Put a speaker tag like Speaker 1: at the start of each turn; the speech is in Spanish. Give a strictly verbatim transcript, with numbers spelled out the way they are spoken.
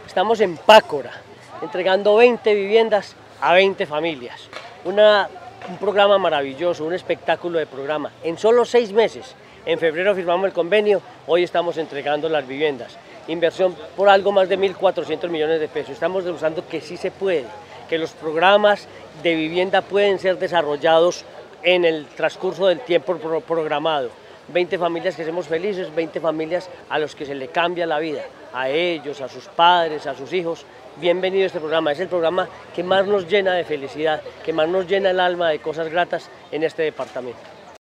Speaker 1: Estamos en Pácora, entregando veinte viviendas a veinte familias. Una, un programa maravilloso, un espectáculo de programa. En solo seis meses, en febrero firmamos el convenio, hoy estamos entregando las viviendas. Inversión por algo más de mil cuatrocientos millones de pesos. Estamos demostrando que sí se puede, que los programas de vivienda pueden ser desarrollados en el transcurso del tiempo programado. veinte familias que hacemos felices, veinte familias a los que se le cambia la vida, a ellos, a sus padres, a sus hijos. Bienvenido a este programa, es el programa que más nos llena de felicidad, que más nos llena el alma de cosas gratas en este departamento.